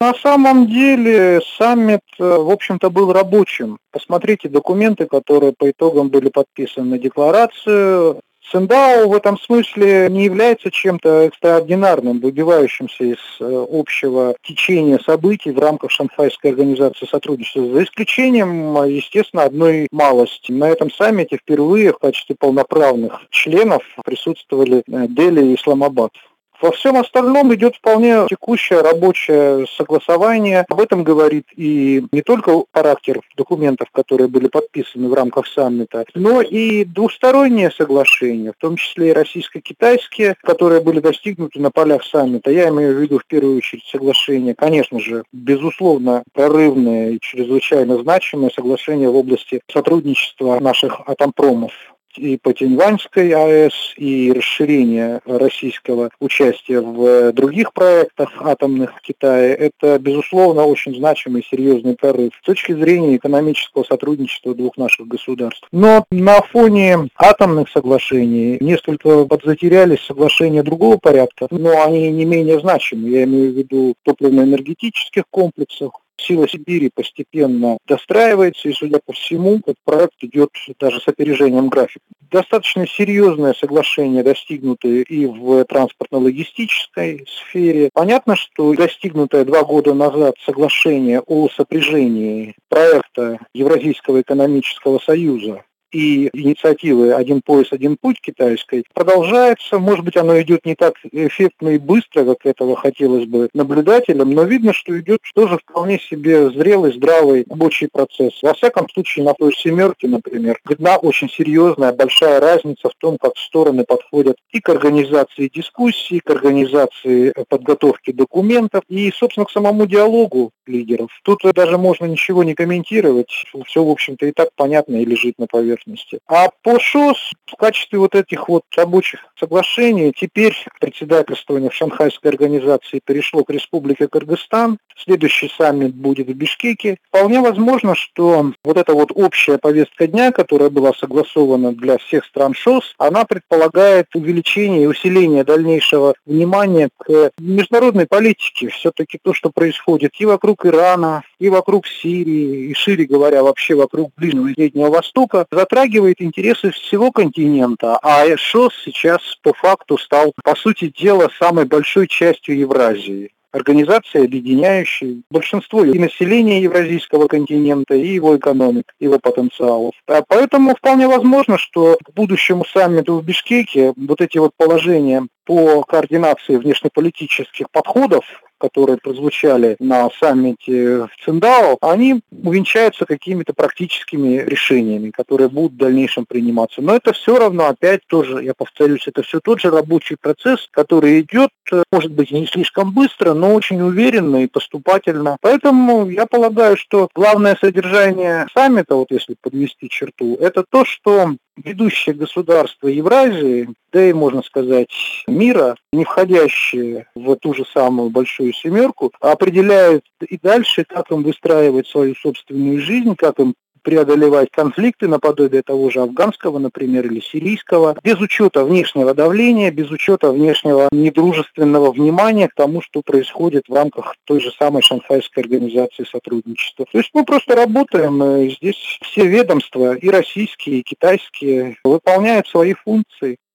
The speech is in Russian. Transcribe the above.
На самом деле саммит, в общем-то, был рабочим. Посмотрите документы, которые по итогам были подписаны на декларацию. Циндао в этом смысле не является чем-то экстраординарным, выбивающимся из общего течения событий в рамках Шанхайской организации сотрудничества, за исключением, естественно, одной малости. На этом саммите впервые в качестве полноправных членов присутствовали Дели и Исламабад. Во всем остальном идет вполне текущее рабочее согласование. Об этом говорит и не только характер документов, которые были подписаны в рамках саммита, но и двусторонние соглашения, в том числе и российско-китайские, которые были достигнуты на полях саммита. Я имею в виду в первую очередь соглашения, конечно же, безусловно, прорывные и чрезвычайно значимые соглашения в области сотрудничества наших атомпромов. И по Тяньваньской АЭС, и расширение российского участия в других проектах атомных в Китае, это, безусловно, очень значимый и серьезный прорыв с точки зрения экономического сотрудничества двух наших государств. Но на фоне атомных соглашений несколько подзатерялись соглашения другого порядка, но они не менее значимы. Я имею в виду топливно-энергетических комплексах. Сила Сибири постепенно достраивается, и, судя по всему, этот проект идет даже с опережением графика. Достаточно серьезные соглашения достигнуты и в транспортно-логистической сфере. Понятно, что достигнутое 2 года назад соглашение о сопряжении проекта Евразийского экономического союза и инициативы «Один пояс, один путь» китайской продолжается. Может быть, оно идет не так эффектно и быстро, как этого хотелось бы наблюдателям, но видно, что идет тоже вполне себе зрелый, здравый рабочий процесс. Во всяком случае, на той «семерке», например, видна очень серьезная, большая разница в том, как стороны подходят и к организации дискуссий, к организации подготовки документов и, собственно, к самому диалогу лидеров. Тут даже можно ничего не комментировать, все, в общем-то, и так понятно и лежит на поверхности. А по ШОС в качестве вот этих вот рабочих соглашений теперь председательствование в Шанхайской организации перешло к Республике Кыргызстан. Следующий саммит будет в Бишкеке. Вполне возможно, что вот эта вот общая повестка дня, которая была согласована для всех стран ШОС, она предполагает увеличение и усиление дальнейшего внимания к международной политике. Все-таки то, что происходит и вокруг Ирана, и вокруг Сирии, и, шире говоря, вообще вокруг Ближнего и Среднего Востока, затрагивает интересы всего континента, а ШОС сейчас по факту стал, по сути дела, самой большой частью Евразии. Организация, объединяющая большинство и населения Евразийского континента, и его экономик, его потенциалов. Поэтому вполне возможно, что к будущему саммиту в Бишкеке вот эти вот положения по координации внешнеполитических подходов, которые прозвучали на саммите в Циндао, они увенчаются какими-то практическими решениями, которые будут в дальнейшем приниматься. Но это все равно, опять тоже, я повторюсь, это все тот же рабочий процесс, который идет, может быть, не слишком быстро, но очень уверенно и поступательно. Поэтому я полагаю, что главное содержание саммита, вот если подвести черту, это то, что ведущие государства Евразии, да и, можно сказать, мира, не входящие в ту же самую большую семерку, определяют и дальше, как им выстраивать свою собственную жизнь, как им преодолевать конфликты наподобие того же афганского, например, или сирийского, без учета внешнего давления, без учета внешнего недружественного внимания к тому, что происходит в рамках той же самой Шанхайской организации сотрудничества. То есть мы просто работаем, и здесь все ведомства, и российские, и китайские, выполняют свои функции.